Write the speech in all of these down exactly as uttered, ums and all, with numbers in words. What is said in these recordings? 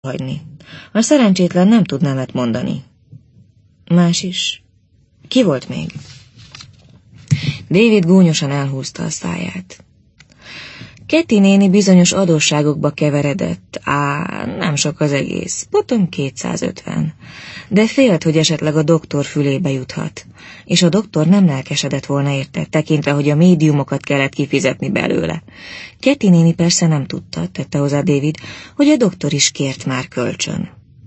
hagyni. A szerencsétlen nem tud nemet mondani. Más is? Ki volt még? David gúnyosan elhúzta a száját. Ketty néni bizonyos adósságokba keveredett, á, nem sok az egész, potom kétszázötven, de félt, hogy esetleg a doktor fülébe juthat, és a doktor nem lelkesedett volna érte, tekintve, hogy a médiumokat kellett kifizetni belőle. Ketty néni persze nem tudta, tette hozzá David, hogy a doktor is kért már kölcsön.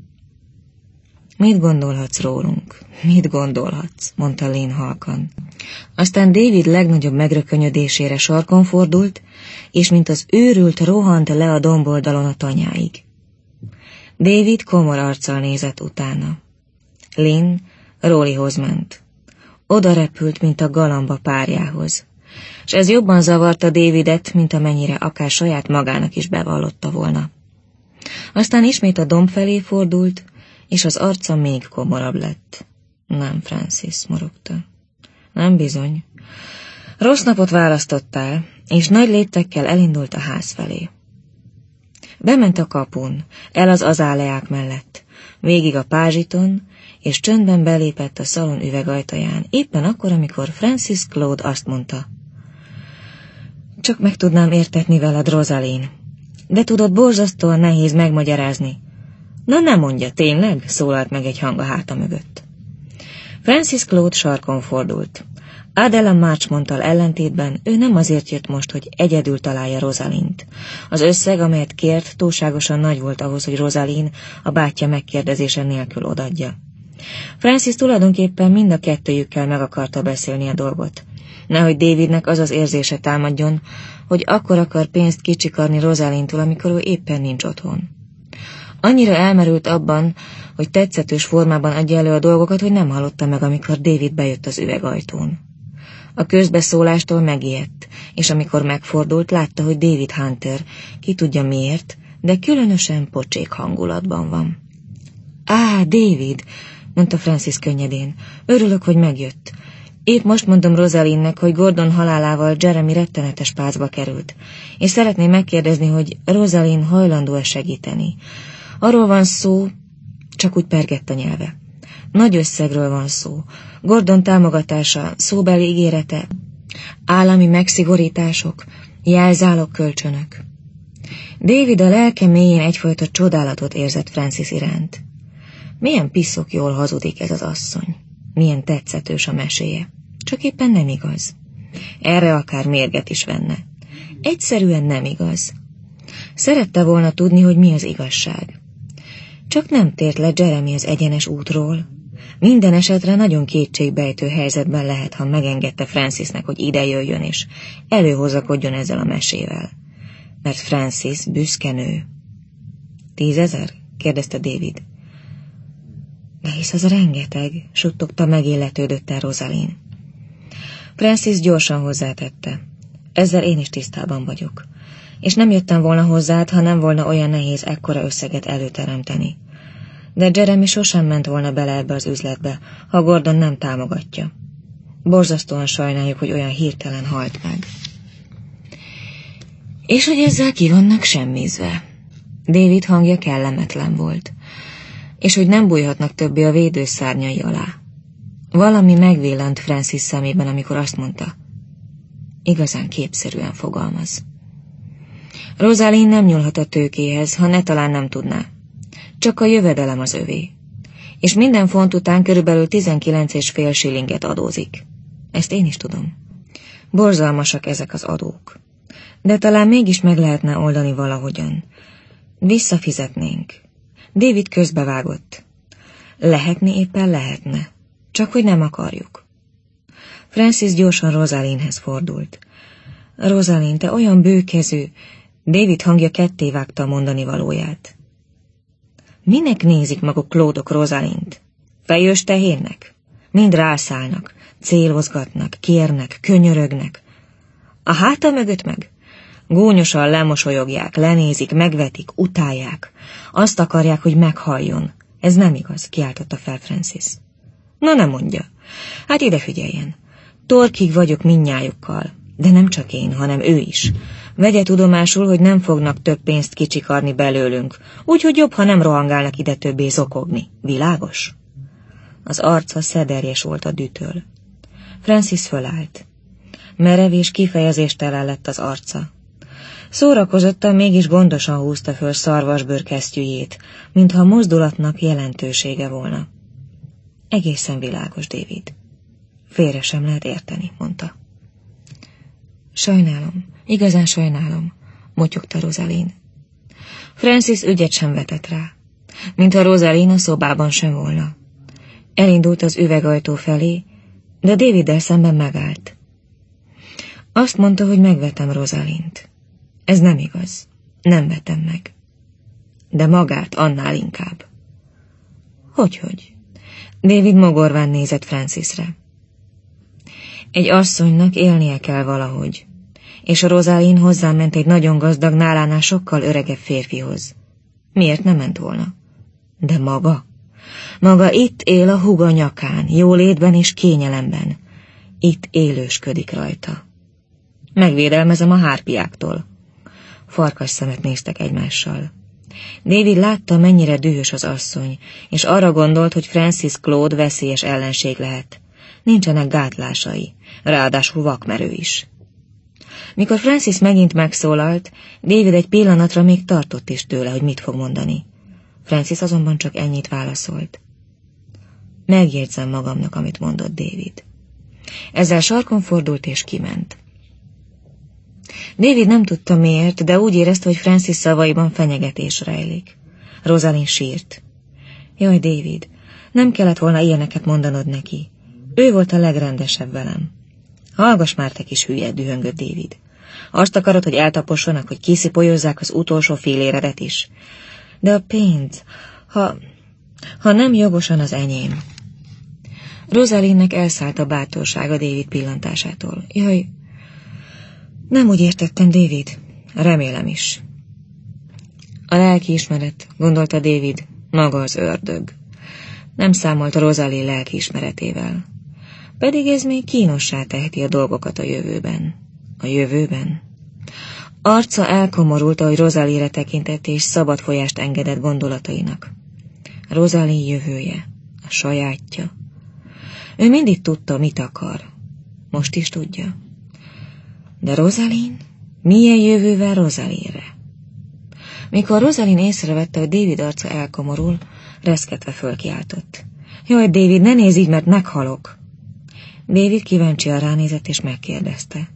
Mit gondolhatsz rólunk? Mit gondolhatsz? Mondta Lynn halkan. Aztán David legnagyobb megrökönyödésére sarkon fordult, és mint az őrült rohant le a domboldalon a tanyáig. David komor arccal nézett utána. Lynn Rollyhoz ment. Oda repült, mint a galamba párjához, és ez jobban zavarta Davidet, mint amennyire akár saját magának is bevallotta volna. Aztán ismét a domb felé fordult, és az arca még komorabb lett. Nem, Francis, morogta. Nem bizony. Rossz napot választottál, és nagy léptekkel elindult a ház felé. Bement a kapun, el az azáleák mellett, végig a pázsiton, és csöndben belépett a szalon üvegajtaján, éppen akkor, amikor Francis Claude azt mondta. Csak meg tudnám értetni veled, Rosaline, de tudod, borzasztóan nehéz megmagyarázni. Na nem mondja, tényleg? Szólalt meg egy hang a háta mögött. Francis Claude sarkon fordult. Adela Marchmonttal ellentétben ő nem azért jött most, hogy egyedül találja Rosalint. Az összeg, amelyet kért, túlságosan nagy volt ahhoz, hogy Rosaline a bátyja megkérdezése nélkül odadja. Francis tulajdonképpen mind a kettőjükkel meg akarta beszélni a dolgot. Nehogy Davidnek az az érzése támadjon, hogy akkor akar pénzt kicsikarni Rosalintól, amikor ő éppen nincs otthon. Annyira elmerült abban, hogy tetszetős formában adja elő a dolgokat, hogy nem hallotta meg, amikor David bejött az üvegajtón. A közbeszólástól megijedt, és amikor megfordult, látta, hogy David Hunter, ki tudja miért, de különösen pocsék hangulatban van. Á, David, mondta Francis könnyedén, örülök, hogy megjött. Épp most mondom Rosaline-nek, hogy Gordon halálával Jeremy rettenetes pácba került, és szeretném megkérdezni, hogy Rosaline hajlandó-e segíteni. Arról van szó, csak úgy pergett a nyelve. Nagy összegről van szó. Gordon támogatása, szóbeli ígérete, állami megszigorítások, jelzálog kölcsönök. David a lelke mélyén egyfajta csodálatot érzett Francis iránt. Milyen piszok jól hazudik ez az asszony. Milyen tetszetős a meséje. Csak éppen nem igaz. Erre akár mérget is venne. Egyszerűen nem igaz. Szerette volna tudni, hogy mi az igazság. Csak nem tért le Jeremy az egyenes útról. Minden esetre nagyon kétségbejtő helyzetben lehet, ha megengedte Francisnek, hogy ide jöjjön és előhozakodjon ezzel a mesével. Mert Francis büszke nő. Tízezer? Kérdezte David. De hisz az rengeteg, suttogta megilletődött el Rosaline. Francis gyorsan hozzátette. Ezzel én is tisztában vagyok. És nem jöttem volna hozzád, ha nem volna olyan nehéz ekkora összeget előteremteni. De Jeremy sosem ment volna bele ebbe az üzletbe, ha Gordon nem támogatja. Borzasztóan sajnáljuk, hogy olyan hirtelen halt meg. És hogy ezzel ki vannak semmizve. David hangja kellemetlen volt. És hogy nem bújhatnak többé a védőszárnyai alá. Valami megvillant Francis szemében, amikor azt mondta. Igazán képszerűen fogalmaz. Rosaline nem nyúlhat a tőkéhez, ha ne talán nem tudná. Csak a jövedelem az övé. És minden font után körülbelül tizenkilenc és fél shillinget adózik. Ezt én is tudom. Borzalmasak ezek az adók. De talán mégis meg lehetne oldani valahogyan. Visszafizetnénk. David közbevágott. Lehetni éppen lehetne. Csak hogy nem akarjuk. Francis gyorsan Rosaline-hez fordult. Rosaline, te olyan bőkezű. David hangja ketté vágta a mondani valóját. Minek nézik maguk Claude-ok Rosalint? Fejős tehérnek? Mind rászállnak, célozgatnak, kérnek, könyörögnek. A háta mögött meg? Gúnyosan lemosolyogják, lenézik, megvetik, utálják. Azt akarják, hogy meghalljon. Ez nem igaz, kiáltotta fel Francis. Na nem mondja. Hát ide figyeljen. Torkig vagyok mindnyájukkal. De nem csak én, hanem ő is. Vegye tudomásul, hogy nem fognak több pénzt kicsikarni belőlünk, úgyhogy jobb, ha nem rohangálnak ide többé zokogni. Világos? Az arca szederjes volt a dühtől. Francis fölállt. Merev és kifejezéstelen lett az arca. Szórakozottan mégis gondosan húzta föl szarvasbőr kesztyűjét, mintha a mozdulatnak jelentősége volna. Egészen világos, David. Félre sem lehet érteni, mondta. Sajnálom, igazán sajnálom, motyogta Rosaline. Francis ügyet sem vetett rá, mintha Rosaline a szobában sem volna. Elindult az üvegajtó felé, de Daviddel szemben megállt. Azt mondta, hogy megvetem Rosalint. Ez nem igaz. Nem vetem meg. De magát annál inkább. Hogyhogy? David mogorván nézett Francisre. Egy asszonynak élnie kell valahogy, és a Rosaline hozzám ment egy nagyon gazdag, nálánál sokkal öregebb férfihoz. Miért nem ment volna? De maga? Maga itt él a húga nyakán, jólétben és kényelemben. Itt élősködik rajta. Megvédelmezem a hárpiáktól. Farkas szemet néztek egymással. David látta, mennyire dühös az asszony, és arra gondolt, hogy Francis Claude veszélyes ellenség lehet. Nincsenek gátlásai, ráadásul vakmerő is. Mikor Francis megint megszólalt, David egy pillanatra még tartott is tőle, hogy mit fog mondani. Francis azonban csak ennyit válaszolt. Megjegyzem magamnak, amit mondott David. Ezzel sarkon fordult és kiment. David nem tudta miért, de úgy érezte, hogy Francis szavaiban fenyegetés rejlik. Rosaline sírt. Jaj, David, nem kellett volna ilyeneket mondanod neki. Ő volt a legrendesebb velem. Hallgass már, te kis hülye, dühöngött David. Azt akarod, hogy eltapossanak, hogy kiszipolyozzák az utolsó filléredet is. De a pénz, ha, ha nem jogosan az enyém. Rosaline-nek elszállt a bátorsága David pillantásától. Jaj, nem úgy értettem, David. Remélem is. A lelkiismeret, gondolta David, maga az ördög. Nem számolt a Rosaline lelkiismeretével. Pedig ez még kínossá teheti a dolgokat a jövőben. A jövőben? Arca elkomorult, ahogy Rosaline-re tekintett, és szabad folyást engedett gondolatainak. Rosaline jövője, a sajátja. Ő mindig tudta, mit akar. Most is tudja. De Rosaline? Milyen jövővel Rosaline-re? Mikor Rosaline észrevette, hogy David arca elkomorul, reszketve fölkiáltott. Jaj, David, ne nézz így, mert meghalok! David kíváncsian ránézett és megkérdezte.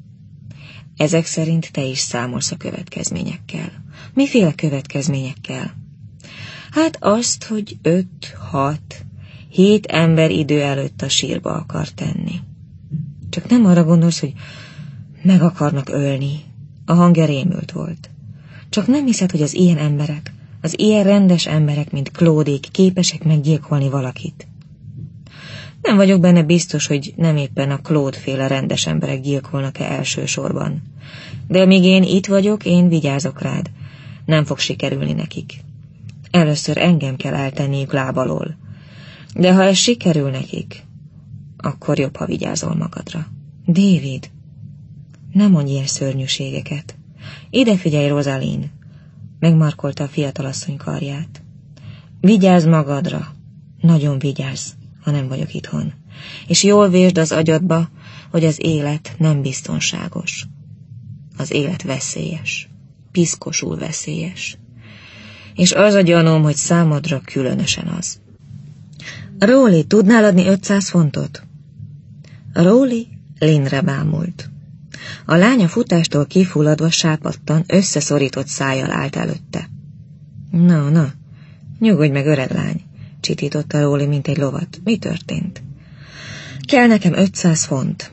Ezek szerint te is számolsz a következményekkel. Miféle következményekkel? Hát azt, hogy öt, hat, hét ember idő előtt a sírba akar tenni. Csak nem arra gondolsz, hogy meg akarnak ölni. A hangja rémült volt. Csak nem hiszed, hogy az ilyen emberek, az ilyen rendes emberek, mint Claudék képesek meggyilkolni valakit. Nem vagyok benne biztos, hogy nem éppen a Claude-féle rendes emberek gyilkolnak-e elsősorban. De míg én itt vagyok, én vigyázok rád. Nem fog sikerülni nekik. Először engem kell eltenniük láb alól. De ha ez sikerül nekik, akkor jobb, ha vigyázol magadra. David, ne mondj ilyen szörnyűségeket. Ide figyelj, Rosaline! Megmarkolta a fiatalasszony karját. Vigyázz magadra, nagyon vigyázz, ha nem vagyok itthon. És jól vésd az agyadba, hogy az élet nem biztonságos. Az élet veszélyes, piszkosul veszélyes. És az a gyanúm, hogy számodra különösen az. Róli, tudnál adni ötszáz fontot? Róli Lynne-re bámult. A lánya futástól kifulladva sápadtan, összeszorított szájjal állt előtte. Na, na, nyugodj meg, öreg lány, csitította Róli, mint egy lovat. Mi történt? Kell nekem ötszáz font.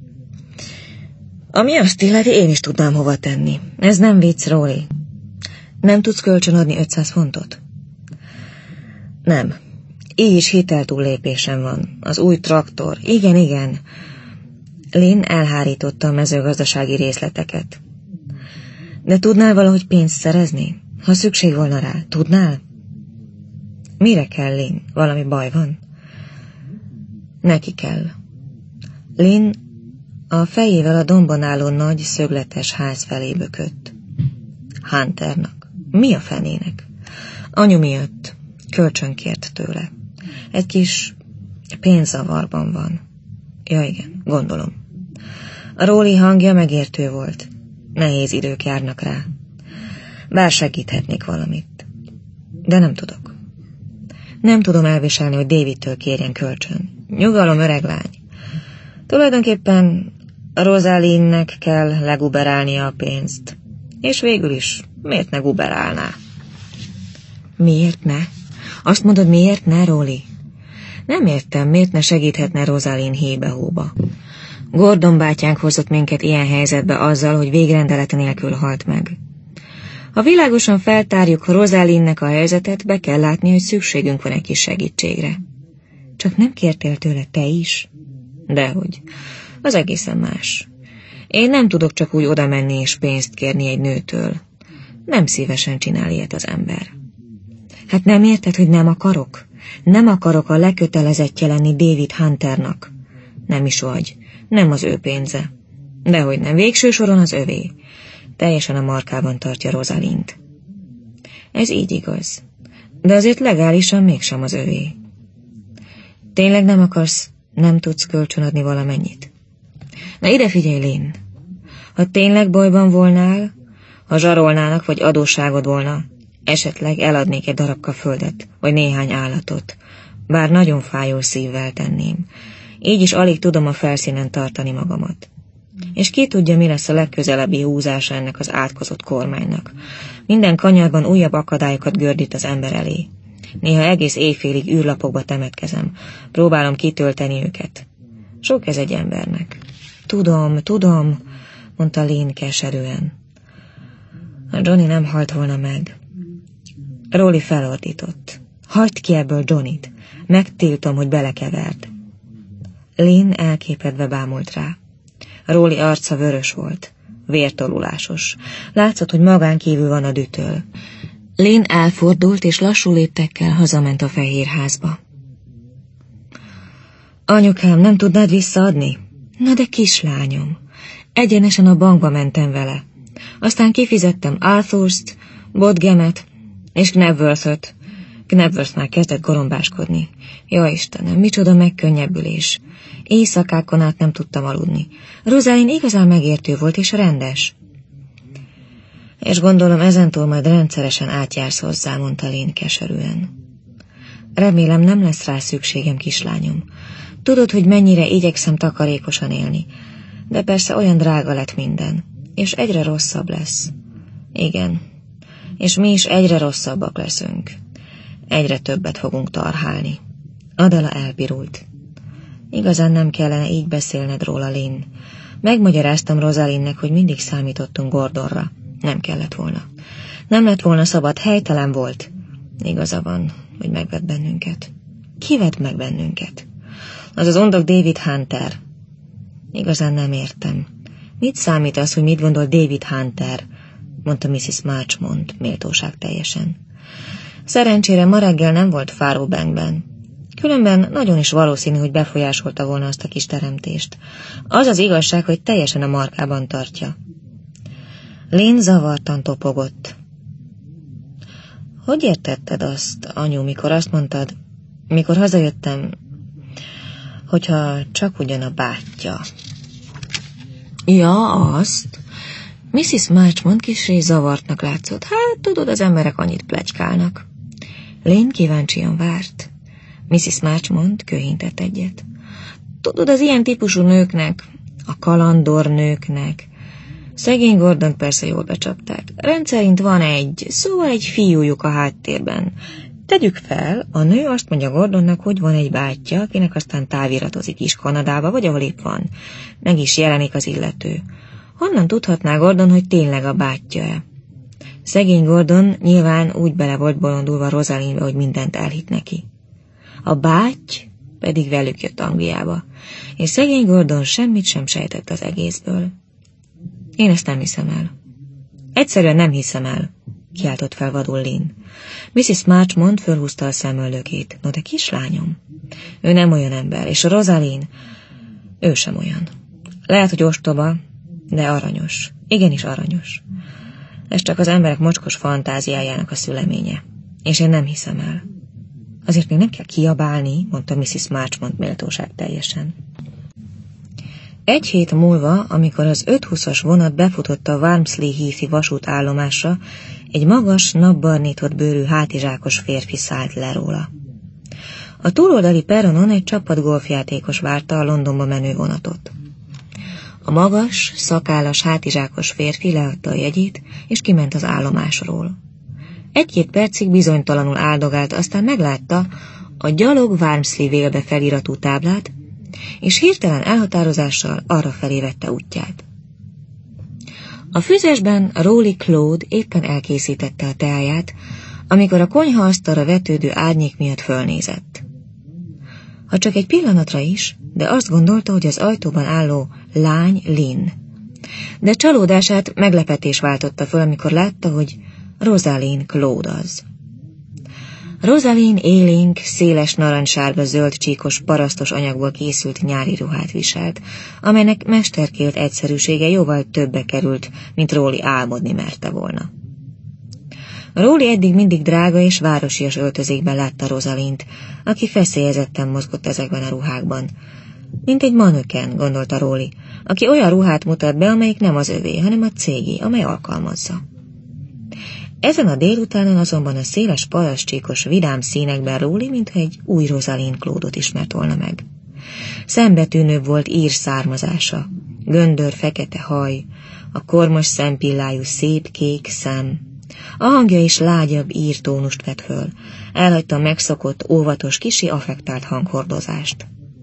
Ami azt illeti, én is tudnám hova tenni. Ez nem vicc, Róli. Nem tudsz kölcsönadni ötszáz fontot? Nem. Így is hiteltúllépésem van. Az új traktor. Igen, igen. Lynne elhárította a mezőgazdasági részleteket. De tudnál valahogy pénzt szerezni? Ha szükség volna rá, tudnál? Mire kell, Lynne? Valami baj van? Neki kell. Lynne A fejével a dombon álló nagy, szögletes ház felé bökött. Hunternak. Mi a fenének? Anyu miatt. Kölcsön kért tőle. Egy kis pénzzavarban van. Ja igen, gondolom. A Róli hangja megértő volt. Nehéz idők járnak rá. Bár segíthetnék valamit. De nem tudok. Nem tudom elviselni, hogy Davidtől kérjen kölcsön. Nyugalom, öreg lány. Tulajdonképpen Rosaline-nek kell leguberálnia a pénzt. És végül is, miért ne guberálná? Miért ne? Azt mondod, miért ne, Róli? Nem értem, miért ne segíthetne Rosaline hébe-hóba. Gordon bátyánk hozott minket ilyen helyzetbe azzal, hogy végrendelet nélkül halt meg. Ha világosan feltárjuk Rosaline-nek a helyzetet, be kell látni, hogy szükségünk van egy kis segítségre. Csak nem kértél tőle te is? Dehogy. Az egészen más. Én nem tudok csak úgy oda menni és pénzt kérni egy nőtől. Nem szívesen csinál ilyet az ember. Hát nem érted, hogy nem akarok? Nem akarok a lekötelezettje lenni David Hunternak. Nem is vagy. Nem az ő pénze. Dehogy nem, végső soron az övé. Teljesen a markában tartja Rosalint. Ez így igaz. De azért legálisan mégsem az övé. Tényleg nem akarsz, nem tudsz kölcsönadni valamennyit? Na ide figyelj, Lynn. Ha tényleg bajban volnál, ha zsarolnának vagy adósságod volna, esetleg eladnék egy darabka földet, vagy néhány állatot, bár nagyon fájó szívvel tenném. Így is alig tudom a felszínen tartani magamat. És ki tudja, mi lesz a legközelebbi húzása ennek az átkozott kormánynak. Minden kanyarban újabb akadályokat gördít az ember elé. Néha egész éjfélig űrlapokba temetkezem, próbálom kitölteni őket. Sok ez egy embernek. Tudom, tudom, mondta Lynn keserűen. A Johnny nem halt volna meg. Róli felordított. Hagyd ki ebből Johnnyt, megtiltom, hogy belekeverd. Lynn elképedve bámult rá. Róli arca vörös volt, vértolulásos. Látszott, hogy magán kívül van a dühtől. Lynn elfordult, és lassú léptekkel hazament a fehér házba. Anyukám, nem tudnád visszaadni? Na de kislányom, egyenesen a bankba mentem vele. Aztán kifizettem Arthurst, Bodgemet és Knebworth-öt. Knebworth már kezdett gorombáskodni. Ja Istenem, micsoda megkönnyebbülés. Éjszakákon át nem tudtam aludni. Rosaline igazán megértő volt és rendes. És gondolom ezentúl majd rendszeresen átjársz hozzá, mondta Lynn keserűen. Remélem nem lesz rá szükségem, kislányom. Tudod, hogy mennyire igyekszem takarékosan élni, de persze olyan drága lett minden, és egyre rosszabb lesz. Igen, és mi is egyre rosszabbak leszünk. Egyre többet fogunk tarhálni. Adela elpirult. Igazán nem kellene így beszélned róla, Lynn. Megmagyaráztam Rosaline-nek, hogy mindig számítottunk Gordonra. Nem kellett volna. Nem lett volna szabad, helytelen volt. Igaza van, hogy megvett bennünket. Ki vett meg bennünket? Az az ondok David Hunter. Igazán nem értem. Mit számít az, hogy mit gondol David Hunter? Mondta missus Marchmont méltóság teljesen. Szerencsére ma reggel nem volt Fallowbankben. Különben nagyon is valószínű, hogy befolyásolta volna azt a kis teremtést. Az az igazság, hogy teljesen a markában tartja. Lynn zavartan topogott. Hogy értetted azt, anyu, mikor azt mondtad, mikor hazajöttem, hogyha csak ugyan a bátyja? Ja, azt. missus Marchmont kissé zavartnak látszott. Hát, tudod, az emberek annyit pletykálnak. Lynn kíváncsian várt. missus Marchmont köhintett egyet. Tudod, az ilyen típusú nőknek, a kalandor nőknek, szegény Gordont persze jól becsapták. Rendszerint van egy, szóval egy fiújuk a háttérben. Tegyük fel, a nő azt mondja Gordonnak, hogy van egy bátyja, akinek aztán táviratozik is Kanadába, vagy ahol épp van. Meg is jelenik az illető. Honnan tudhatná Gordon, hogy tényleg a bátyja-e? Szegény Gordon nyilván úgy bele volt bolondulva Rosaline-be, hogy mindent elhitt neki. A báty pedig velük jött Angliába, és szegény Gordon semmit sem sejtett az egészből. Én ezt nem hiszem el. Egyszerűen nem hiszem el, kiáltott fel vadul Lynn. missus Marchmont fölhúzta a szemöldökét. No de kislányom, ő nem olyan ember, és a Rosaline, ő sem olyan. Lehet, hogy ostoba, de aranyos. Igenis aranyos. Ez csak az emberek mocskos fantáziájának a szüleménye. És én nem hiszem el. Azért még nem kell kiabálni, mondta missziz Marchmont méltóság teljesen. Egy hét múlva, amikor az öt húszas vonat befutott a Walmsley Heath-i vasútállomásra, egy magas, napbarnított bőrű hátizsákos férfi szállt le róla. A túloldali perronon egy csapat golfjátékos várta a Londonba menő vonatot. A magas, szakállas hátizsákos férfi leadta a jegyét, és kiment az állomásról. Egy-két percig bizonytalanul áldogált, aztán meglátta a Gyalog Walmsley Vale-be feliratú táblát, és hirtelen elhatározással arra felé vette útját. A füzesben Rowley Claude éppen elkészítette a teáját, amikor a konyhaasztalra vetődő árnyék miatt fölnézett. Ha csak egy pillanatra is, de azt gondolta, hogy az ajtóban álló lány Lynn. De csalódását meglepetés váltotta föl, amikor látta, hogy Rosalind Claude az. Rosalind élénk, széles narancssárga zöld csíkos parasztos anyagból készült nyári ruhát viselt, amelynek mesterkélt egyszerűsége jóval többe került, mint Rowley álmodni merte volna. Rowley eddig mindig drága és városias öltözékben látta Rosalint, aki feszélyezetten mozgott ezekben a ruhákban. Mint egy manöken, gondolta Rowley, aki olyan ruhát mutat be, amelyik nem az övé, hanem a cégé, amely alkalmazza. Ezen a délutánon azonban a széles parasztcsíkos vidám színekben Rowley, mintha egy új Rosalind Claude-ot ismert volna meg. Szembetűnőbb volt ír származása, göndör fekete haj, a kormos szempillájú szép kék szem. A hangja is lágyabb ír tónust vett föl, elhagyta a megszokott, óvatos, kisi affektált hanghordozást.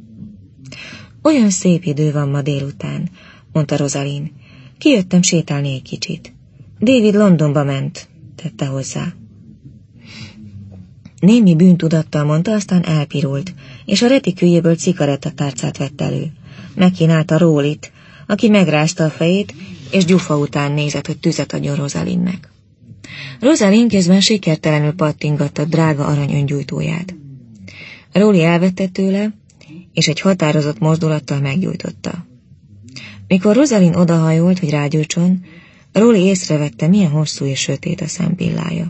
Olyan szép idő van ma délután, mondta Rosalind. Kijöttem sétálni egy kicsit. David Londonba ment, tette hozzá. Némi bűntudattal mondta, aztán elpirult, és a retiküljéből cigarettatárcát vett elő. Megkínálta Rowleyt, aki megrázta a fejét, és gyufa után nézett, hogy tüzet adjon Rosalindnek. Rosalind közben sikertelenül pattingatta drága arany öngyújtóját. Rowley elvette tőle, és egy határozott mozdulattal meggyújtotta. Mikor Rosalind odahajolt, hogy rágyújtson, Rowley észrevette, milyen hosszú és sötét a szempillája.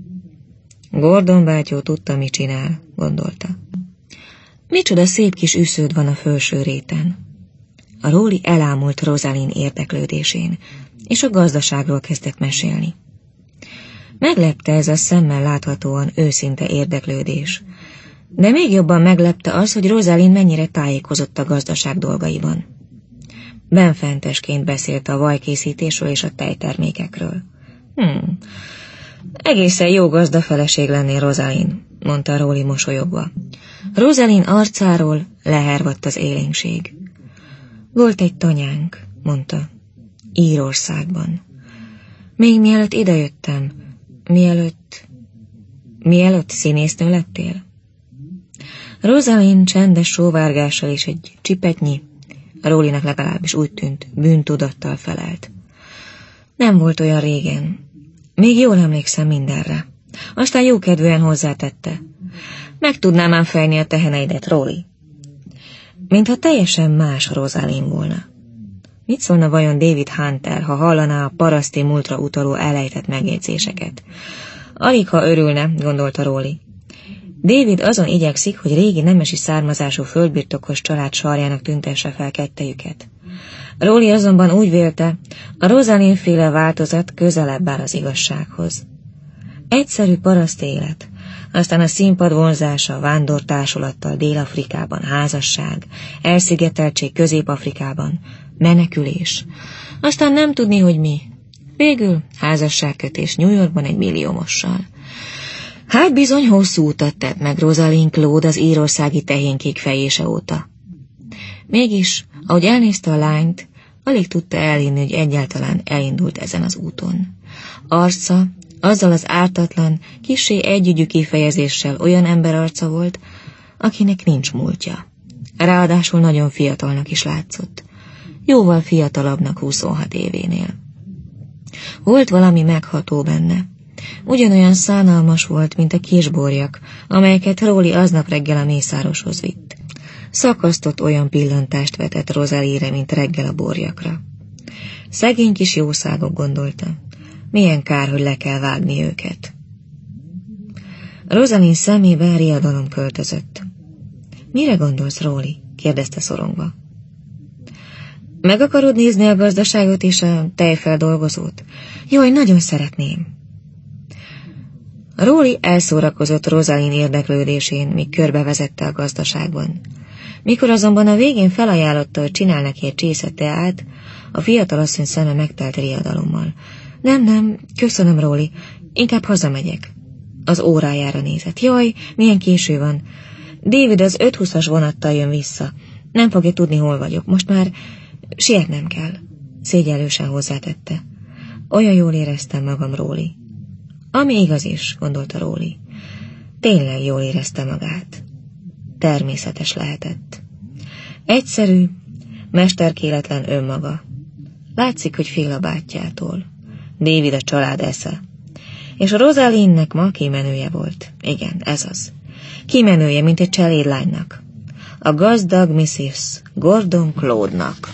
Gordon bátyó tudta, mit csinál, gondolta. Micsoda szép kis üsződ van a felső réten. A Rowley elámult Rosalind érdeklődésén, és a gazdaságról kezdett mesélni. Meglepte ez a szemmel láthatóan őszinte érdeklődés, de még jobban meglepte az, hogy Rosalind mennyire tájékozott a gazdaság dolgaiban. Benfentesként beszélt a vajkészítésről és a tejtermékekről. Hmm, egészen jó gazdafeleség lennél, Rosalind, mondta Rowley mosolyogva. Rosalind arcáról lehervadt az élénkség. Volt egy tanyánk, mondta, Írországban. Még mielőtt idejöttem, mielőtt... mielőtt színésznő lettél? Rosalind csendes sóvárgással és egy csipetnyi, Rowleynek legalábbis úgy tűnt, bűntudattal felelt. Nem volt olyan régen. Még jól emlékszem mindenre. Aztán jókedvűen hozzátette. Meg tudnám ám fejni a teheneidet, Rowley. Mintha teljesen más Rosalind volna. Mit szólna vajon David Hunter, ha hallaná a paraszti múltra utaló elejtett megjegyzéseket? Alig, ha örülne, gondolta Rowley. David azon igyekszik, hogy régi nemesi származású földbirtokos család sarjának tüntesse fel kettejüket. Rowley azonban úgy vélte, a Rosalind-féle változat közelebb áll az igazsághoz. Egyszerű paraszt élet, aztán a színpad vonzása vándortársulattal Dél-Afrikában, házasság, elszigeteltség Közép-Afrikában, menekülés, aztán nem tudni, hogy mi. Végül házasságkötés New Yorkban egy milliómossal. Hát bizony hosszú utat tett meg Rosalind Claude az írországi tehénkék fejése óta. Mégis, ahogy elnézte a lányt, alig tudta elhinni, hogy egyáltalán elindult ezen az úton. Arca, azzal az ártatlan, kissé együgyű kifejezéssel olyan emberarca volt, akinek nincs múltja. Ráadásul nagyon fiatalnak is látszott. Jóval fiatalabbnak huszonhat événél. Volt valami megható benne. Ugyanolyan szánalmas volt, mint a kisborjak, amelyeket Rowley aznap reggel a mészároshoz vitt. Szakasztott olyan pillantást vetett Rosalie-re, mint reggel a borjakra. Szegény kis jószágok, gondolta. Milyen kár, hogy le kell vágni őket. Rosalie szemébe riadalom költözött. Mire gondolsz, Róli? Kérdezte szorongva. Meg akarod nézni a gazdaságot és a tejfeldolgozót? Jaj, nagyon szeretném. Róli elszórakozott Rosalie érdeklődésén, míg körbevezette a gazdaságban. Mikor azonban a végén felajánlotta, hogy csinál neki egy csésze teát, a fiatalasszony szeme megtelt riadalommal. Nem, nem, köszönöm, Róli, inkább hazamegyek. Az órájára nézett. Jaj, milyen késő van. David az öt húszas vonattal jön vissza. Nem fogja tudni, hol vagyok. Most már sietnem kell. Szégyellősen hozzátette. Olyan jól éreztem magam, Róli. Ami igaz is, gondolta Róli. Tényleg jól érezte magát. Természetes lehetett. Egyszerű, mesterkéletlen önmaga. Látszik, hogy fél a bátyjától. David a család esze. És a Rosalie-nek ma kimenője volt. Igen, ez az. Kimenője, mint egy cselédlánynak. A gazdag misszisz Gordon Claude-nak.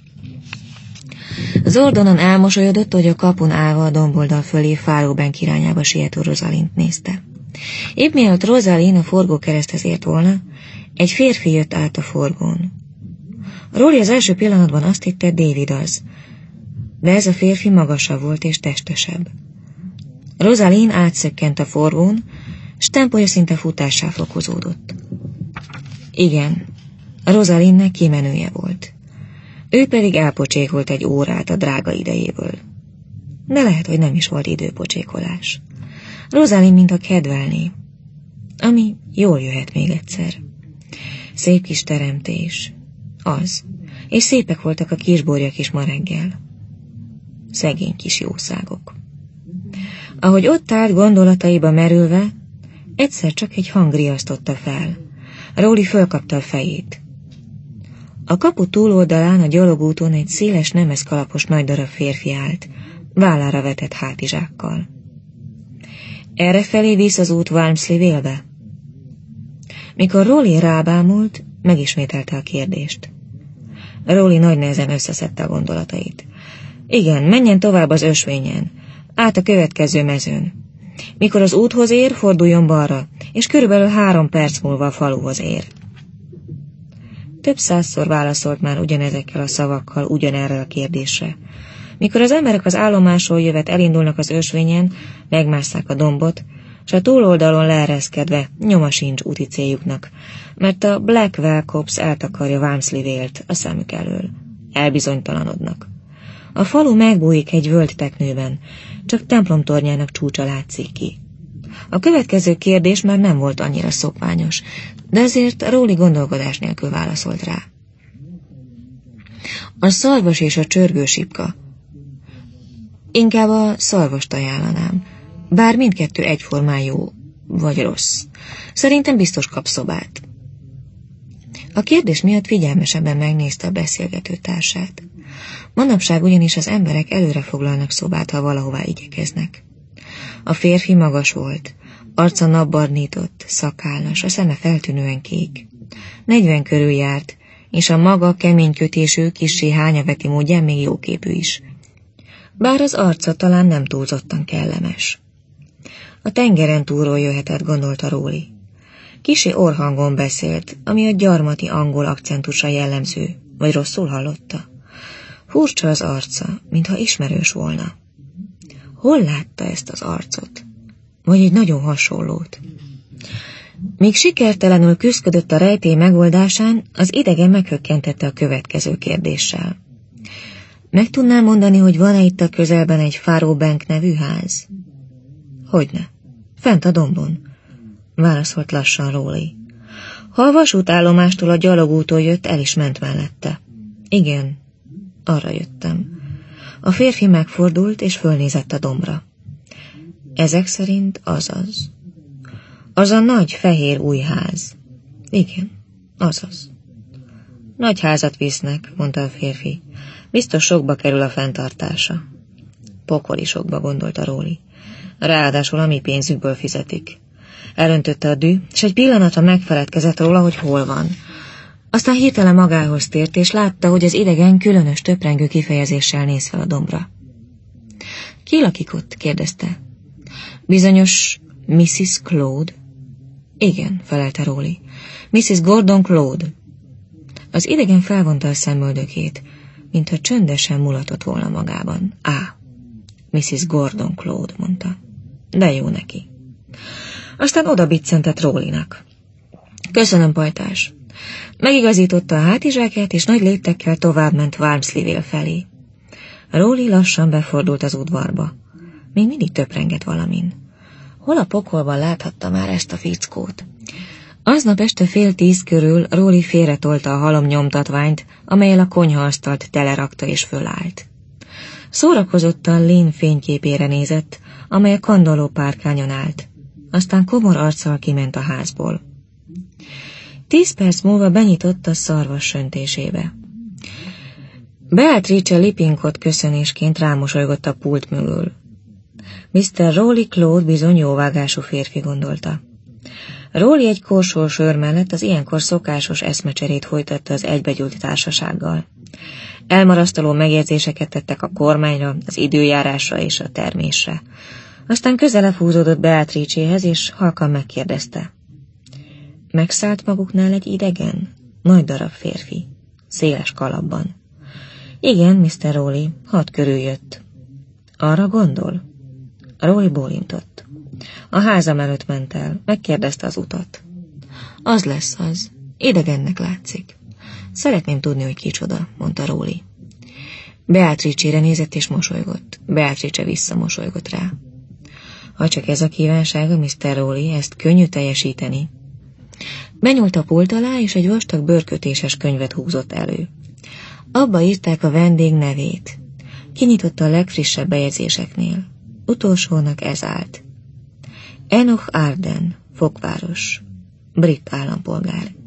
Zordonan elmosolyodott, hogy a kapun állva a domboldal fölé Fáróbenk irányába siető Rosalie-t nézte. Épp mielőtt Rosalie a forgókereszthez ért volna, egy férfi jött át a forgón. Róli az első pillanatban azt hitte, David az, de ez a férfi magasabb volt és testesebb. Rosalie átszökkent a forgón, s tempója szinte futássá fokozódott. Igen, Rosalie-nek kimenője volt. Ő pedig elpocsékolt egy órát a drága idejéből. De lehet, hogy nem is volt időpocsékolás. Rosalie mintha kedvelné, ami jól jöhet még egyszer. Szép kis teremtés. Az. És szépek voltak a kisborjak is ma reggel. Szegény kis jószágok. Ahogy ott állt gondolataiba merülve, egyszer csak egy hang riasztotta fel. Róli fölkapta a fejét. A kapu túloldalán a gyalogúton egy széles nemeszkalapos nagy darab férfi állt, vállára vetett hátizsákkal. Errefelé visz az út Walmsley-Vale-be? Mikor Róli rábámult, megismételte a kérdést. Róli nagy nehezen összeszedte a gondolatait. Igen, menjen tovább az ösvényen, át a következő mezőn. Mikor az úthoz ér, forduljon balra, és körülbelül három perc múlva a faluhoz ér. Több százszor válaszolt már ugyanezekkel a szavakkal ugyanerre a kérdésre. Mikor az emberek az állomásról jövet elindulnak az ösvényen, megmásszák a dombot, s a túloldalon leereszkedve nyoma sincs úti céljuknak, mert a Blackwell Copse eltakarja Walmsley-Vale-t a szemük elől. Elbizonytalanodnak. A falu megbújik egy völgyteknőben, csak templomtornyának csúcsa látszik ki. A következő kérdés már nem volt annyira szokványos, de azért Róli gondolkodás nélkül válaszolt rá. A szarvas és a csörgősipka. Inkább a szarvast ajánlanám, bár mindkettő egyformán jó, vagy rossz. Szerintem biztos kap szobát. A kérdés miatt figyelmesebben megnézte a beszélgető társát. Manapság ugyanis az emberek előre foglalnak szobát, ha valahová igyekeznek. A férfi magas volt, arca napbarnított, szakállas, a szeme feltűnően kék. Negyven körül járt, és a maga kemény kötésű, kissé hányaveti módján még jóképű is. Bár az arca talán nem túlzottan kellemes. A tengeren túlról jöhetett, gondolta Róli. Kissé orrhangon beszélt, ami a gyarmati angol akcentusa jellemző, vagy rosszul hallotta. Furcsa az arca, mintha ismerős volna. Hol látta ezt az arcot? Vagy egy nagyon hasonlót? Míg sikertelenül küszködött a rejtély megoldásán, az idegen meghökkentette a következő kérdéssel. Meg tudnám mondani, hogy van-e itt a közelben egy Fáróbenk nevű ház? Hogyne, fent a dombon, válaszolt lassan Róli. Ha a vasútállomástól a gyalogútól jött, el is ment mellette. Igen, arra jöttem. A férfi megfordult, és fölnézett a dombra. Ezek szerint azaz. Az a nagy fehér új ház. Igen, azaz. Nagy házat visznek, mondta a férfi. Biztos sokba kerül a fenntartása. Pokoli sokba, gondolta Róli. Ráadásul a mi pénzükből fizetik. Elöntötte a dű, és egy pillanatra megfeledkezett róla, hogy hol van. Aztán hirtelen magához tért, és látta, hogy az idegen különös töprengő kifejezéssel néz fel a dombra. Ki lakik ott? kérdezte. Bizonyos missziz Claude? Igen, felelte Rowley. missziz Gordon Claude. Az idegen felvonta a szemöldökét, mintha csöndesen mulatott volna magában. Á, missziz Gordon Claude, mondta. De jó neki. Aztán oda biccentett Rowleynak. Köszönöm, pajtás. Megigazította a hátizsákját, és nagy léptekkel továbbment Walmsley-Vale felé. Rowley lassan befordult az udvarba. Még mindig töprengett valamin. Hol a pokolban láthatta már ezt a fickót? Aznap este fél tíz körül Rowley félretolta a halom nyomtatványt, amellyel a konyhaasztalt telerakta és fölállt. Szórakozottan Lynn fényképére nézett, amely a kandalló párkányon állt. Aztán komor arccal kiment a házból. Tíz perc múlva benyitott a szarvas söntésébe. Beatrice Lippincott köszönésként rámosolygott a pult mögül. miszter Rowley Claude bizony jóvágású férfi, gondolta. Rowley egy korsó sör mellett az ilyenkor szokásos eszmecserét folytatta az egybegyűlt társasággal. Elmarasztaló megjegyzéseket tettek a kormányra, az időjárásra és a termésre. Aztán közelebb húzódott Beatrice-hez, és halkan megkérdezte. Megszállt maguknál egy idegen? Nagy darab férfi, széles kalapban. Igen, miszter Rowley, hat körül jött. Arra gondol? Rowley bólintott. A házam előtt ment el, megkérdezte az utat. Az lesz az, idegennek látszik. Szeretném tudni, hogy kicsoda, mondta Rowley. Beatrice-re nézett és mosolygott. Beatrice visszamosolygott rá. Ha csak ez a kívánsága, miszter Rowley, ezt könnyű teljesíteni. Benyúlt a pult alá, és egy vastag bőrkötéses könyvet húzott elő. Abba írták a vendég nevét. Kinyitotta a legfrissebb bejegyzéseknél. Utolsónak ez állt. Enoch Arden, Fokváros, brit állampolgár.